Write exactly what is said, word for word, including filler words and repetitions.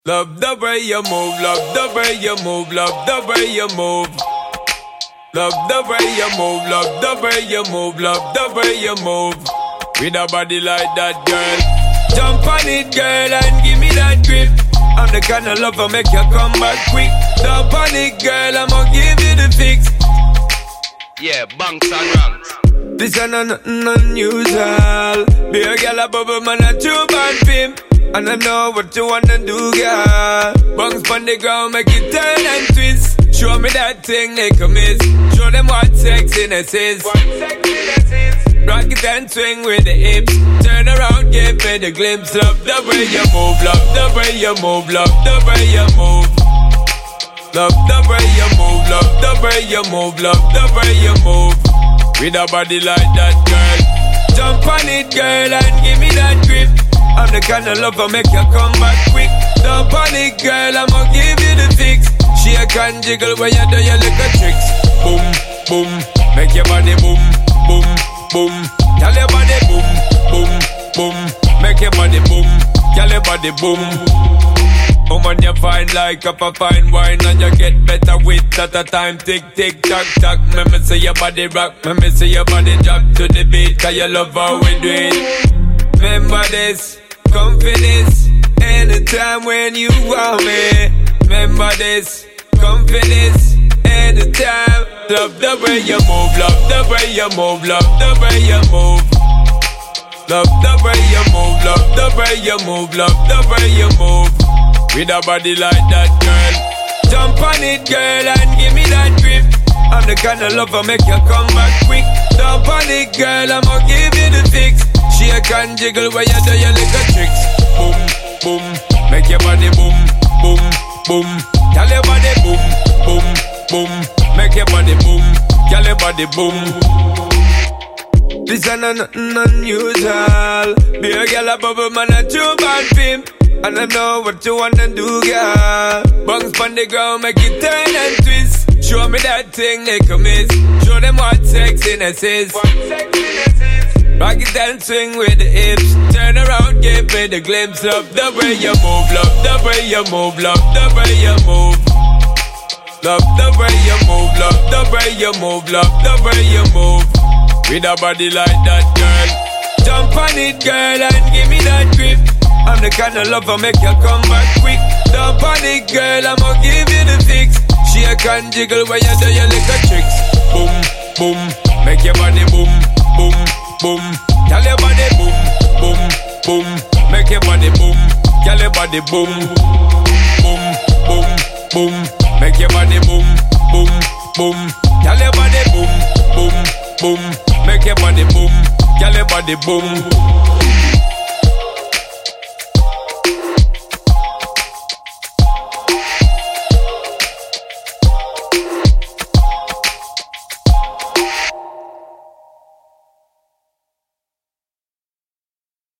Love the way you move, love the way you move, love the way you move. Love the way you move, love the way you move, love the way you move. With a body like that, girl. Jump on it, girl, and give me that grip. I'm the kind of lover make you come back quick. Jump on it, girl, I'ma give you the fix. Yeah, bunks and ranks. This is nothing unusual. Be a girl a bubble man a true bad pimp. And I know what you wanna do, girl. Bunks on the ground, make it turn and twist. Show me that thing they can miss. Show them what sexiness is. Rock it and swing with the hips. Turn around, give me the glimpse. Love the way you move, love the way you move, love the way you move. Love the way you move, love the way you move, love the way you move. With a body like that, girl. Jump on it, girl, and give me that grip. I'm the kind of lover make you come back quick. Jump on it, girl, I'ma give you the fix. Shake and jiggle when you do your little tricks. Boom, boom, make your body boom, boom, boom. Tell your body boom, boom, boom. Make your body boom, tell your body boom. Woman, you fine like up a fine wine, and you get better with at a time. Tick, tick, tock, tock. Me me see your body rock, me me see your body drop to the beat, cause you love how we do it. Remember this, come for this, anytime when you want me. Remember this, come for this, anytime. Love the way you move, love the way you move, love the way you move. Love the way you move, love the way you move, love the way you move. With a body like that, girl. Jump on it, girl, and give me that grip. I'm the kind of lover make you come back quick. Jump on it, girl, I'ma give you the fix. Shake and jiggle when you do your little tricks. Boom, boom, make your body boom, boom, boom. Tell your body boom, boom, boom. Make your body boom, tell your body boom. This is nothing unusual. Be a girl a bubble man a true bad pimp. And I know what you wanna do, girl. Bunks on the ground, make it turn and twist. Show me that thing they can miss. Show them what sexiness is. Rock it and swing with the hips. Turn around, give me the glimpse. Love the way you move, love the way you move, love the way you move. Love the way you move, love the way you move, love the way you move. With a body like that, girl. Jump on it, girl, and give me that grip. I'm the kind of lover make you come back quick. Jump on it, girl, I'ma give you the fix. Shake and jiggle when you do your little tricks. Boom, boom, make your body boom, boom, boom. Tell your body boom, boom, boom. Make your body boom, tell your body boom. Boom, boom, boom. Make your body boom, boom, boom. Tell your body boom, boom, boom. Make your body boom, tell your body boom.